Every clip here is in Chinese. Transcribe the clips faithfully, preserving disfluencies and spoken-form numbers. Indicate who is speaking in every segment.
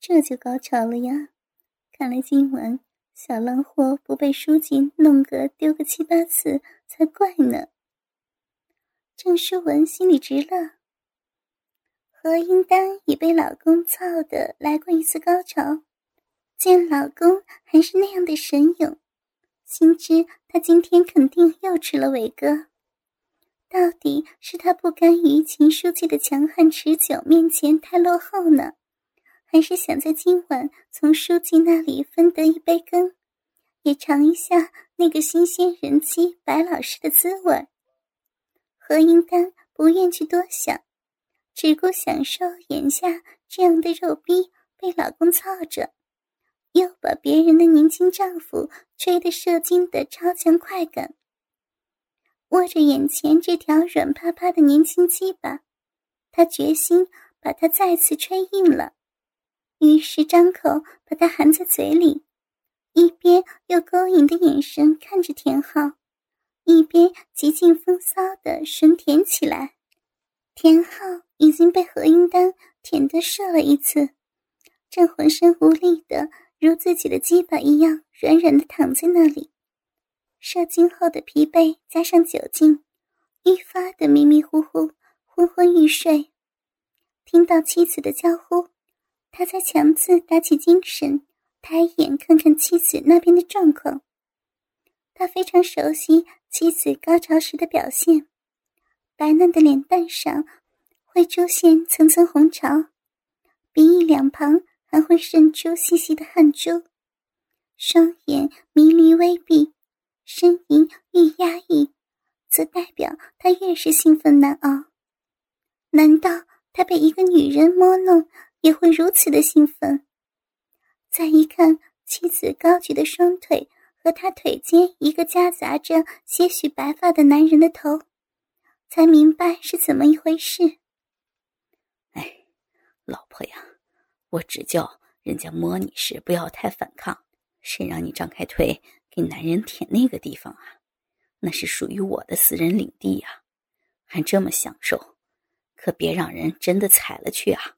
Speaker 1: 这就高潮了呀！看来今晚小浪货不被书记弄个丢个七八次才怪呢。郑淑文心里直乐，何英丹已被老公操得来过一次高潮，见老公还是那样的神勇，心知他今天肯定又吃了伟哥。到底是他不甘于秦书记的强悍持久面前太落后呢，还是想在今晚从书记那里分得一杯羹，也尝一下那个新鲜人妻白老师的滋味？何英丹不愿去多想，只顾享受眼下这样的肉逼被老公操着，又把别人的年轻丈夫吹得射精的超强快感。握着眼前这条软趴趴的年轻鸡巴，他决心把它再次吹硬了，于是张口把它含在嘴里，一边用勾引的眼神看着田浩，一边极尽风骚地吮舔起来。田浩已经被何英丹舔得射了一次，正浑身无力的如自己的鸡巴一样软软的躺在那里，射精后的疲惫加上酒精，愈发的迷迷糊糊，昏昏欲睡。听到妻子的娇呼，他才强自打起精神，抬眼看看妻子那边的状况。他非常熟悉妻子高潮时的表现，白嫩的脸蛋上会出现层层红潮，鼻翼两旁还会渗出细细的汗珠，双眼迷离微闭，呻吟愈压抑，则代表他越是兴奋难熬。难道他被一个女人摸弄也会如此的兴奋？再一看妻子高举的双腿和他腿间一个夹杂着些许白发的男人的头，才明白是怎么一回事。
Speaker 2: 哎，老婆呀，我只叫人家摸你时不要太反抗，谁让你张开腿给男人舔那个地方啊？那是属于我的私人领地啊，还这么享受，可别让人真的踩了去啊！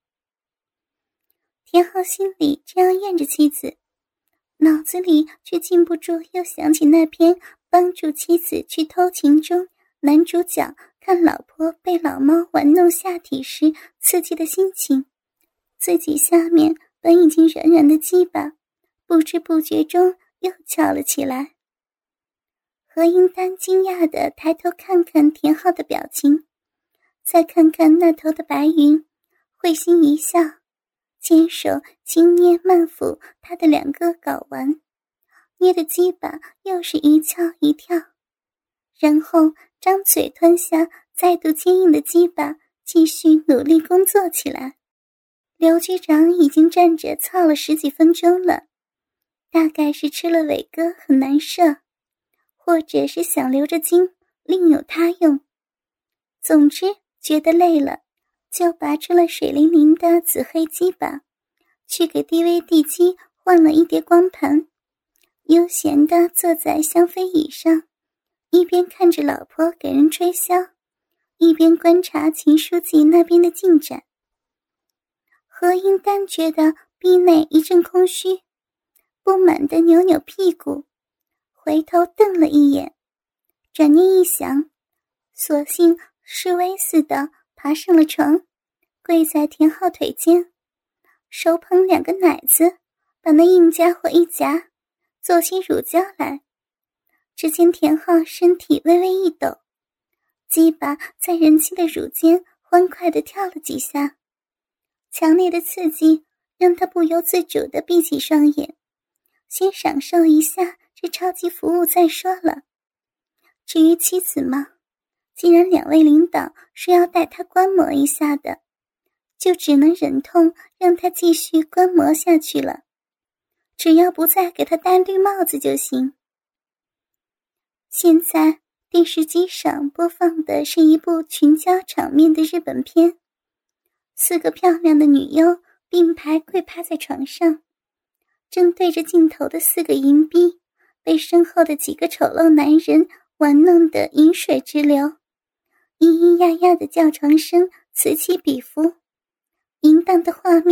Speaker 1: 田浩心里这样怨着妻子，脑子里却禁不住又想起那篇帮助妻子去偷情中男主角看老婆被老猫玩弄下体时刺激的心情，自己下面本已经软软的鸡巴不知不觉中又翘了起来。何英丹惊讶地抬头看看田浩的表情，再看看那头的白云，会心一笑，牵手轻捏慢抚他的两个睾丸，捏的鸡巴又是一翘一跳，然后张嘴吞下再度坚硬的鸡巴，继续努力工作起来。刘局长已经站着操了十几分钟了，大概是吃了伟哥很难受，或者是想留着精另有他用，总之觉得累了，就拔出了水灵灵的紫黑鸡巴，去给 D V D 机换了一叠光盘，悠闲地坐在香妃椅上，一边看着老婆给人吹箫，一边观察秦书记那边的进展。何英丹觉得臂内一阵空虚，不满地扭扭屁股，回头瞪了一眼，转念一想，索性示威似的爬上了床，跪在田浩腿间，手捧两个奶子，把那硬家伙一夹，做起乳胶来。只见田浩身体微微一抖，鸡巴在人妻的乳间欢快地跳了几下，强烈的刺激让他不由自主地闭起双眼，先享受一下这超级服务再说了。至于妻子嘛，既然两位领导说要带他观摩一下的，就只能忍痛让他继续观摩下去了，只要不再给他戴绿帽子就行。现在电视机上播放的是一部群交场面的日本片，四个漂亮的女优并排跪趴在床上，正对着镜头的四个淫逼被身后的几个丑陋男人玩弄得饮水直流，咿咿呀呀的叫床声此起彼伏，淫荡的画面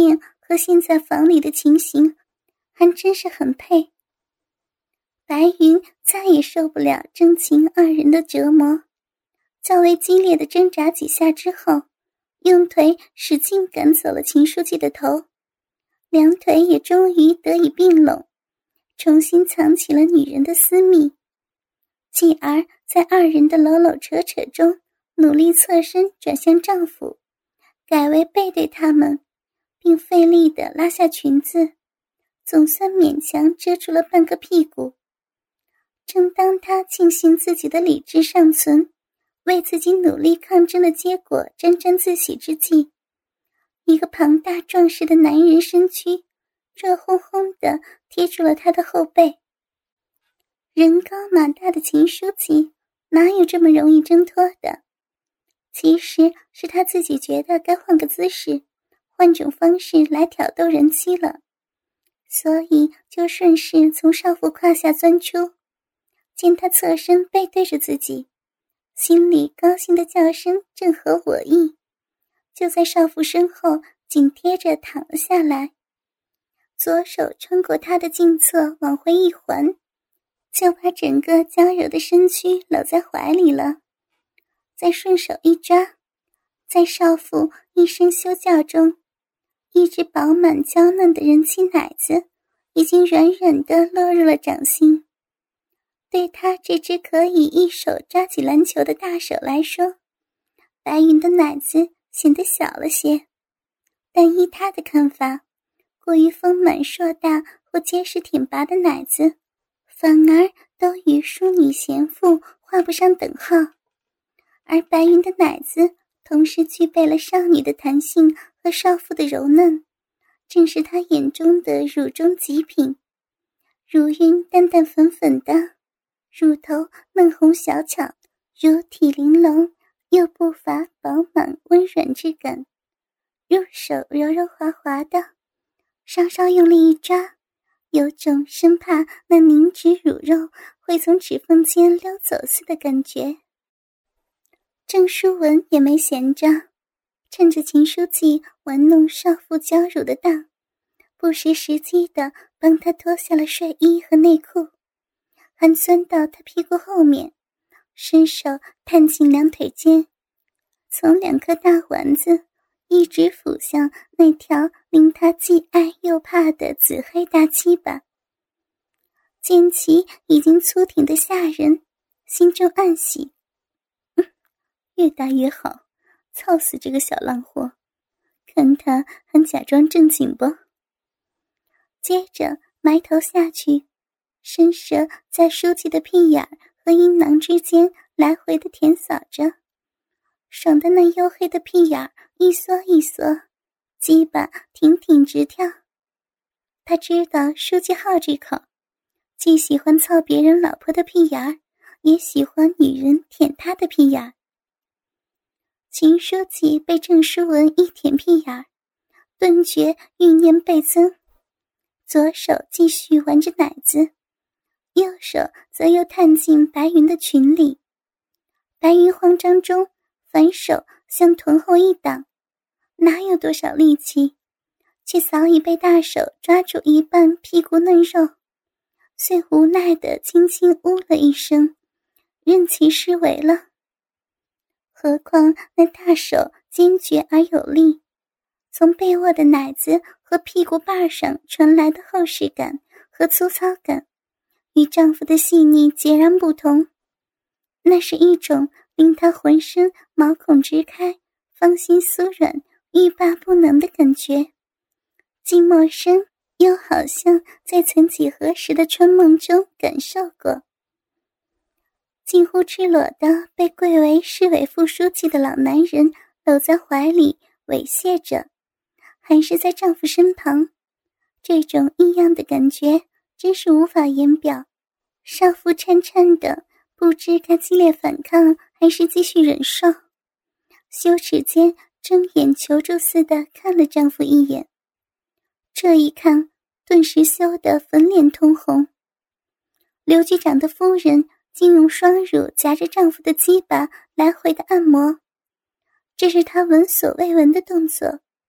Speaker 1: 和现在房里的情形还真是很配。白云再也受不了真情二人的折磨，较为激烈的挣扎几下之后，用腿使劲赶走了秦书记的头，两腿也终于得以并拢，重新藏起了女人的私密。继而在二人的搂搂扯扯中，努力侧身转向丈夫，改为背对他们，并费力地拉下裙子，总算勉强遮住了半个屁股。正当他庆幸自己的理智尚存，为自己努力抗争的结果沾沾自喜之际，一个庞大壮实的男人身躯热烘烘地贴住了他的后背。人高马大的秦书记哪有这么容易挣脱的？其实是他自己觉得该换个姿势，换种方式来挑逗人妻了，所以就顺势从少妇胯下钻出。见他侧身背对着自己，心里高兴的叫声正合我意，就在少妇身后紧贴着躺了下来，左手穿过他的颈侧往回一环，就把整个娇柔的身躯搂在怀里了。再顺手一抓，在少妇一声羞叫中，一只饱满娇嫩的人妻奶子已经软软地落入了掌心。对他这只可以一手抓起篮球的大手来说，白云的奶子显得小了些，但依他的看法，过于丰满硕大或结实挺拔的奶子反而都与淑女贤妇画不上等号，而白云的奶子同时具备了少女的弹性和少妇的柔嫩，正是他眼中的乳中极品。乳晕淡淡粉粉的，乳头嫩红小巧，乳体玲珑，又不乏饱满温软之感。入手柔柔滑滑的，稍稍用力一抓，有种生怕那凝脂乳肉会从指缝间溜走似的感觉。郑淑文也没闲着，趁着秦书记玩弄少妇娇乳的当，不失时机地帮他脱下了睡衣和内裤，还钻到他屁股后面，伸手探进两腿间，从两颗大丸子一直抚向那条令他既爱又怕的紫黑大鸡巴。见其已经粗挺的吓人，心中暗喜，嗯，越大越好，操死这个小浪货，看他还假装正经不？接着埋头下去，伸舌在书记的屁眼和阴囊之间来回的舔扫着，爽的那黝黑的屁眼一缩一缩，鸡巴挺挺直跳。他知道书记好这口，既喜欢操别人老婆的屁眼，也喜欢女人舔他的屁眼。秦书记被郑淑文一舔屁眼，顿觉欲念倍增，左手继续玩着奶子，右手则又探进白云的裙里。白云慌张中反手向臀后一挡，哪有多少力气，却早已被大手抓住一半屁股嫩肉，遂无奈地轻轻呜了一声，任其施为了。何况那大手坚决而有力，从背卧的奶子和屁股把上传来的厚实感和粗糙感，与丈夫的细腻截然不同。那是一种令她浑身毛孔直开，芳心酥软，欲罢不能的感觉，既陌生又好像在曾几何时的春梦中感受过。近乎赤裸的被贵为市委副书记的老男人搂在怀里猥亵着，还是在丈夫身旁，这种异样的感觉真是无法言表。少妇颤颤的，不知该激烈反抗还是继续忍受，羞耻间睁眼求助似的看了丈夫一眼，这一看顿时羞得粉脸通红。刘局长的夫人竟用双乳夹着丈夫的鸡巴来回的按摩，这是她闻所未闻的动作，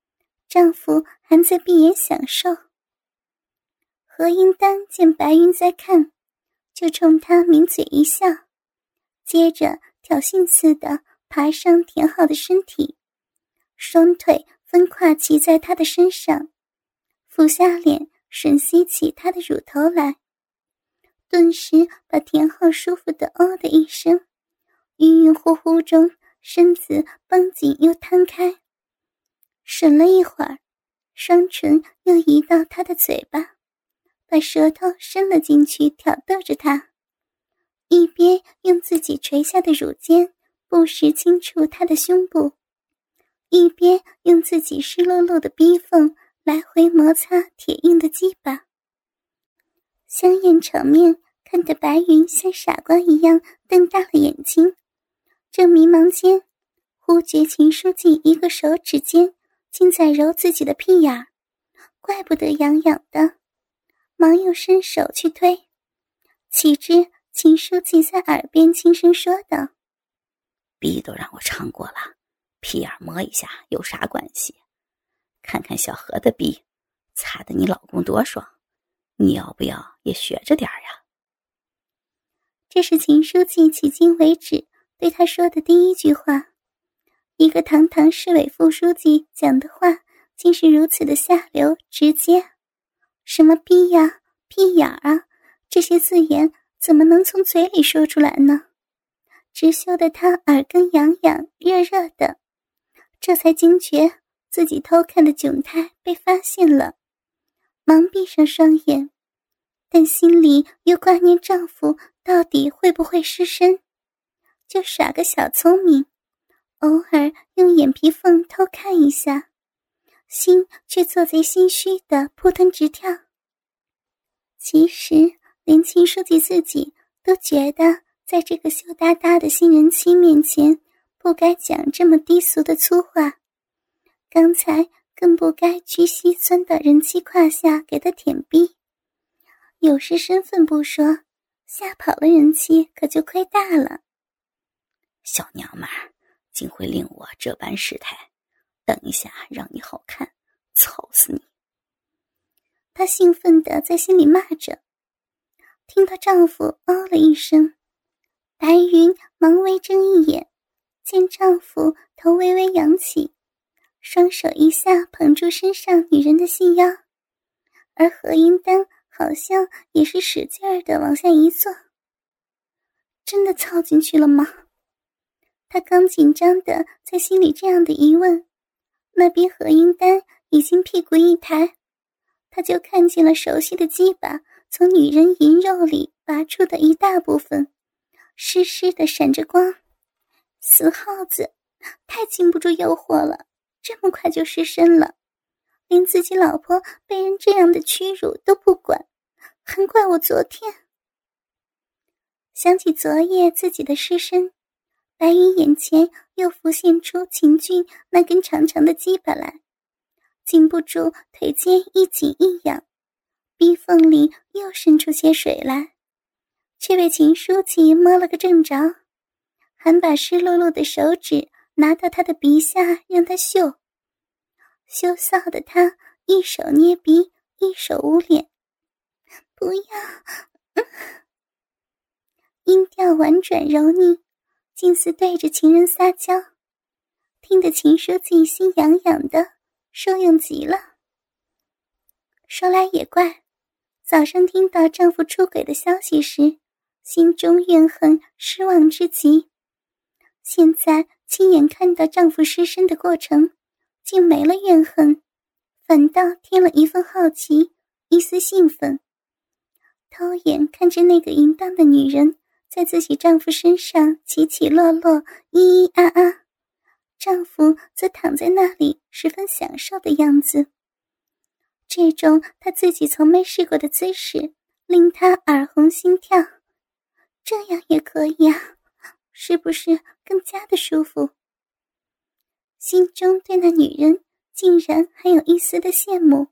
Speaker 1: 丈夫还在闭眼享受。何英丹见白云在看，就冲她抿嘴一笑，接着挑衅似的爬上田浩的身体，双腿分跨骑在他的身上，俯下脸吮吸起他的乳头来，顿时把田浩舒服的哦的一声，晕晕乎乎中身子绷紧又摊开，吮了一会儿，双唇又移到他的嘴巴，把舌头伸了进去挑逗着他，一边用自己垂下的乳尖不时轻触他的胸部，一边用自己湿漉漉的逼缝来回摩擦铁硬的鸡巴。香艳场面看得白云像傻瓜一样瞪大了眼睛，正迷茫间，忽觉秦书记一个手指尖竟在揉自己的屁眼，怪不得痒痒的，忙又伸手去推，岂知秦书记在耳边轻声说道：
Speaker 2: 逼都让我尝过了，屁眼摸一下有啥关系？看看小何的逼，擦得你老公多爽，你要不要也学着点呀？
Speaker 1: 这是秦书记迄今为止对他说的第一句话。一个堂堂市委副书记讲的话竟是如此的下流直接，什么逼呀、屁眼啊，这些字眼怎么能从嘴里说出来呢？直羞得他耳根痒痒热热的，这才惊觉自己偷看的窘态被发现了，忙闭上双眼，但心里又挂念丈夫到底会不会失身，就耍个小聪明，偶尔用眼皮缝偷看一下，心却做贼心虚的扑腾直跳。其实连秦书记自己都觉得在这个羞答答的新人妻面前不该讲这么低俗的粗话，刚才更不该屈膝钻到人妻胯下给他舔逼，有失身份不说，吓跑了人妻可就亏大了。
Speaker 2: 小娘们儿竟会令我这般失态，等一下让你好看，操死你！
Speaker 1: 她兴奋地在心里骂着。听到丈夫哦了一声，白云忙微睁一眼，见丈夫头微微扬起，双手一下捧住身上女人的细腰，而何英丹好像也是使劲儿地往下一坐。真的操进去了吗？他刚紧张地在心里这样的疑问，那边何英丹已经屁股一抬，他就看见了熟悉的鸡巴从女人淫肉里拔出的一大部分，湿湿的闪着光。死耗子，太经不住诱惑了，这么快就失身了，连自己老婆被人这样的屈辱都不管，还怪我昨天。想起昨夜自己的失身，白云眼前又浮现出秦俊那根长长的鸡巴来，禁不住腿间一紧一痒，逼缝里又渗出些水来，却被秦书记摸了个正着，还把湿漉漉的手指拿到他的鼻下让他嗅，羞臊的他一手捏鼻一手捂脸。不要、嗯、音调婉转柔腻，竟似对着情人撒娇，听得秦书记心痒痒的，受用极了。说来也怪，早上听到丈夫出轨的消息时，心中怨恨失望之极，现在亲眼看到丈夫失身的过程，竟没了怨恨，反倒添了一份好奇，一丝兴奋。偷眼看着那个淫荡的女人在自己丈夫身上起起落落，咿咿啊啊，丈夫则躺在那里十分享受的样子。这种他自己从没试过的姿势令他耳红心跳，这样也可以啊，是不是更加的舒服？心中对那女人竟然还有一丝的羡慕。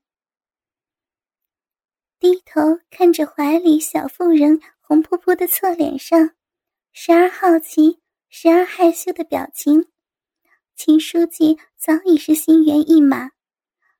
Speaker 1: 低头看着怀里小妇人红扑扑的侧脸上时而好奇时而害羞的表情，秦书记早已是心猿意马，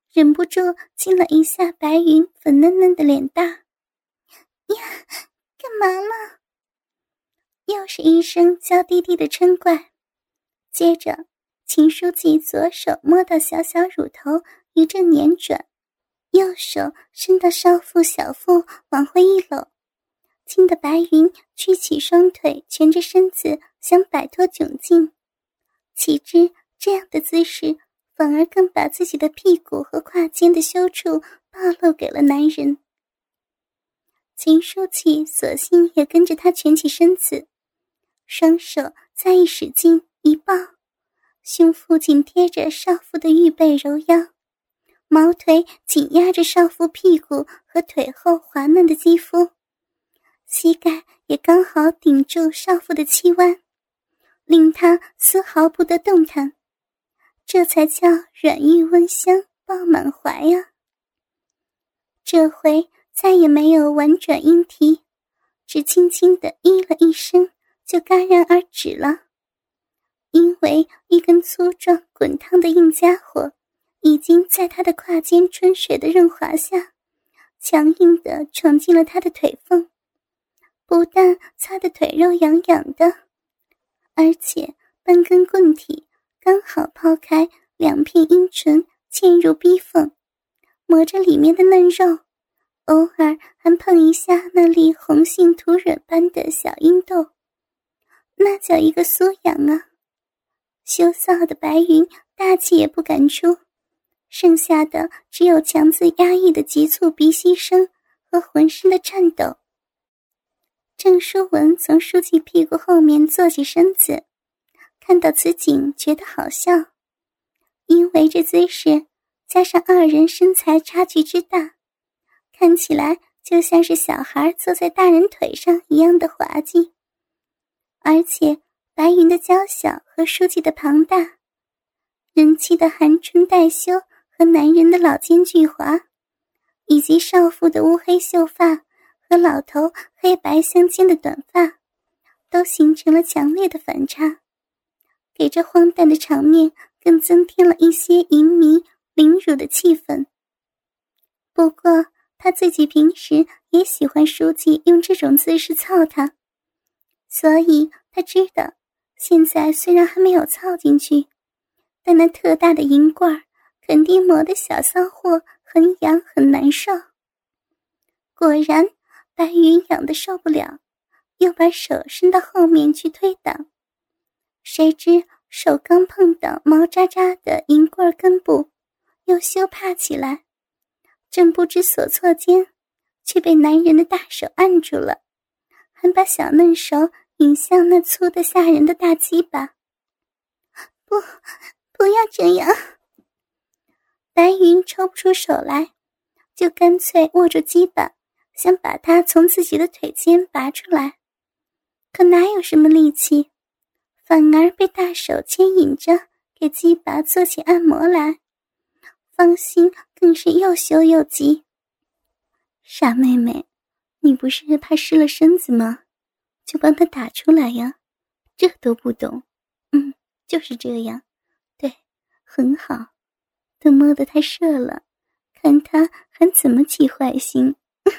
Speaker 1: 忍不住亲了一下白云粉嫩嫩的脸蛋。呀，干嘛了？又是一声娇滴滴的嗔怪，接着秦书记左手摸到小小乳头一阵捻转，右手伸到少妇小腹往回一搂，亲得白云举起双腿蜷着身子想摆脱窘境，岂知这样的姿势反而更把自己的屁股和胯间的羞处暴露给了男人。秦书记索性也跟着他蜷起身子，双手再一使劲一抱，胸腹紧贴着少妇的玉背柔腰，毛腿紧压着少妇屁股和腿后滑嫩的肌肤，膝盖也刚好顶住少妇的膝弯，令她丝毫不得动弹，这才叫软玉温香抱满怀啊。这回再也没有婉转莺啼，只轻轻地咦了一声就戛然而止了，因为一根粗壮滚烫的硬家伙已经在他的胯间春水的润滑下强硬地闯进了他的腿缝，不但擦得腿肉痒痒的，而且半根棍体刚好抛开两片阴唇嵌入逼缝，磨着里面的嫩肉，偶尔还碰一下那粒红杏土蕊般的小阴豆，那叫一个酥痒啊！羞臊的白云大气也不敢出，剩下的只有强自压抑的急促鼻息声和浑身的颤抖。郑书文从书记屁股后面坐起身子，看到此景觉得好笑，因为这姿势加上二人身材差距之大，看起来就像是小孩坐在大人腿上一样的滑稽。而且白云的娇小和书记的庞大，人妻的含春带羞和男人的老奸巨猾，以及少妇的乌黑秀发和老头黑白相间的短发，都形成了强烈的反差，给这荒诞的场面更增添了一些淫靡凌辱的气氛。不过他自己平时也喜欢书记用这种姿势操他，所以他知道现在虽然还没有操进去，但那特大的银罐肯定磨得小骚货很痒很难受。果然白云痒得受不了，又把手伸到后面去推挡，谁知手刚碰到毛渣渣的银棍根部，又羞怕起来，正不知所措间，却被男人的大手按住了，还把小嫩手引向那粗得吓人的大鸡巴。不，不要这样！白云抽不出手来，就干脆握住鸡巴，想把它从自己的腿间拔出来，可哪有什么力气，反而被大手牵引着给鸡巴做起按摩来，芳心更是又羞又急。傻妹妹，你不是怕湿了身子吗？就帮他打出来呀，这都不懂。嗯，就是这样，对，很好，都摸得他射了，看他还怎么起坏心。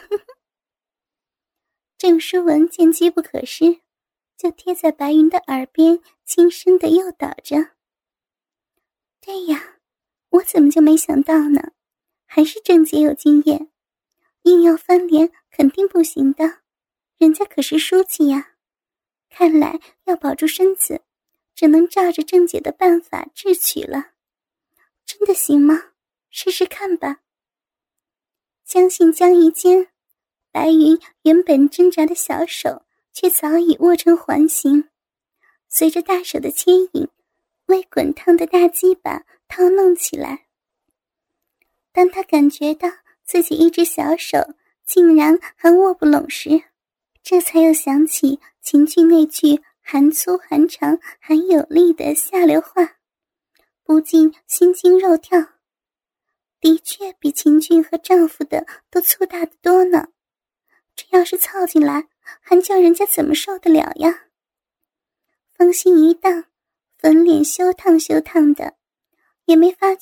Speaker 1: 郑书文见机不可失，就贴在白云的耳边轻声地诱导着。对呀，我怎么就没想到呢？还是郑姐有经验，硬要翻脸肯定不行的，人家可是书记呀。看来要保住身子，只能照着郑姐的办法智取了。真的行吗？试试看吧。将信将疑间，白云原本挣扎的小手却早已握成环形，随着大手的牵引，为滚烫的大鸡巴掏弄起来。当他感觉到自己一只小手竟然还握不拢时，这才又想起秦俊那句含粗含长含有力的下流话，不禁心惊肉跳。的确比秦俊和丈夫的都粗大得多呢，这要是操进来，还叫人家怎么受得了呀？芳心一荡，粉脸羞烫羞烫的，也没发觉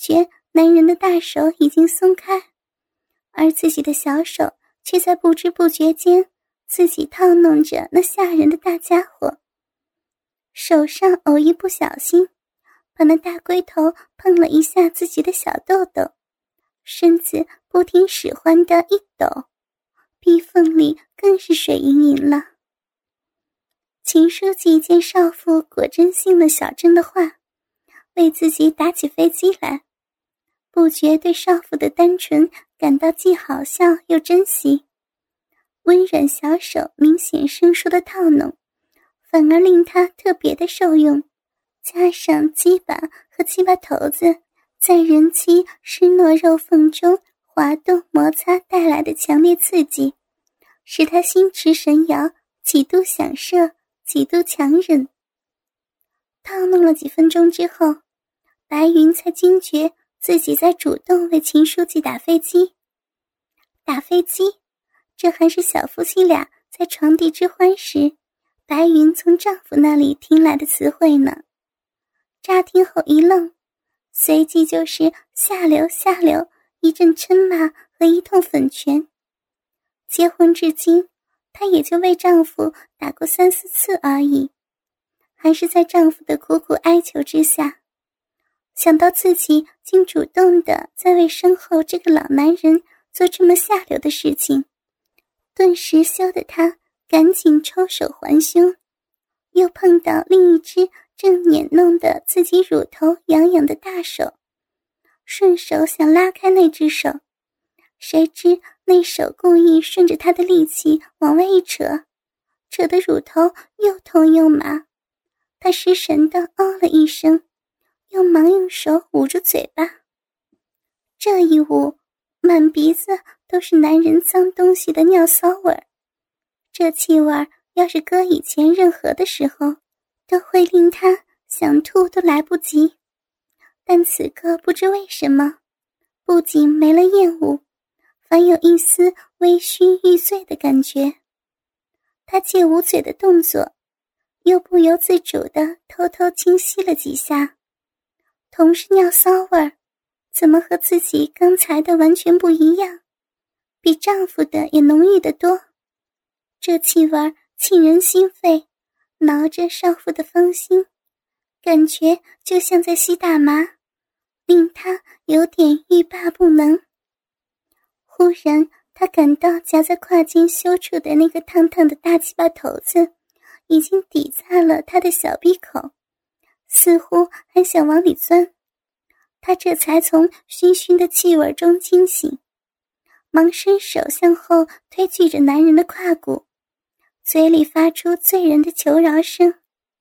Speaker 1: 男人的大手已经松开，而自己的小手却在不知不觉间自己套弄着那吓人的大家伙。手上偶一不小心把那大龟头碰了一下自己的小豆豆，身子不听使唤的一抖，逼缝里更是水盈盈了。秦书记见少妇果真信了小郑的话，为自己打起飞机来，不觉对少妇的单纯感到既好笑又珍惜。温软小手明显生疏的套弄，反而令他特别的受用，加上鸡巴和鸡巴头子在人妻湿糯肉缝中滑动摩擦带来的强烈刺激，使他心驰神摇，几度想射，几度强忍。套弄了几分钟之后，白云才惊觉自己在主动为秦书记打飞机。打飞机，这还是小夫妻俩在床地之欢时，白云从丈夫那里听来的词汇呢。乍听后一愣，随即就是下流下流一阵嗔骂和一通粉拳。结婚至今，她也就为丈夫打过三四次而已，还是在丈夫的苦苦哀求之下。想到自己竟主动地在为身后这个老男人做这么下流的事情，顿时羞得她赶紧抽手还胸，又碰到另一只正捻弄得自己乳头痒痒的大手，顺手想拉开那只手，谁知那手故意顺着她的力气往外一扯，扯得乳头又痛又麻。她失神地哦了一声，又忙用手捂住嘴巴。这一捂，满鼻子都是男人脏东西的尿骚味儿。这气味要是搁以前任何的时候，都会令他想吐都来不及。但此刻不知为什么，不仅没了厌恶，反有一丝微醺欲醉的感觉。他借捂嘴的动作，又不由自主地偷偷轻吸了几下。同是尿骚味儿，怎么和自己刚才的完全不一样？比丈夫的也浓郁得多。这气味沁人心肺，挠着少妇的芳心，感觉就像在吸大麻，令她有点欲罢不能。忽然她感到夹在胯间羞处的那个烫烫的大鸡巴头子已经抵在了她的小闭口，似乎还想往里钻。她这才从醺醺的气味中惊醒，忙伸手向后推拒着男人的胯骨，嘴里发出醉人的求饶声：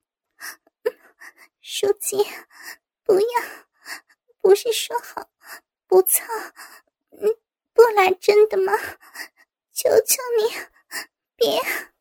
Speaker 1: 书记，不要，不是说好不操，不来真的吗？求求你，别